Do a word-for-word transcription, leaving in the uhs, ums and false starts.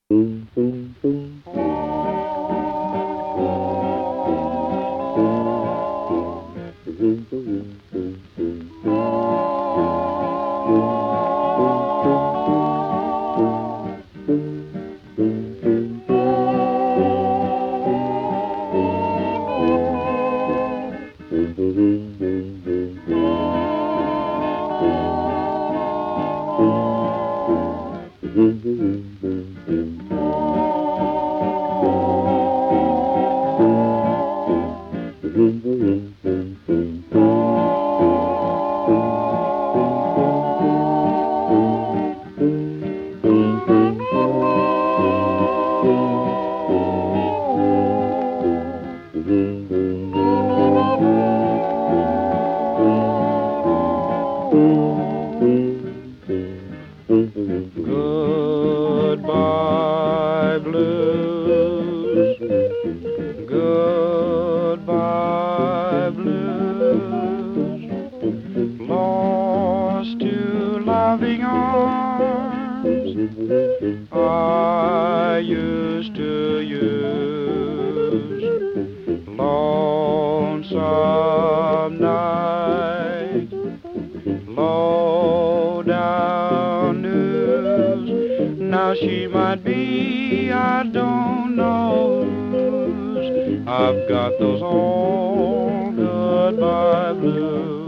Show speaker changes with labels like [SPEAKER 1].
[SPEAKER 1] Goodbye, blues. Goodbye, blues. Lost to loving arms I used to use. Lonesome night, low down news. Now she might be, I don't know. I've got those old goodbye blues.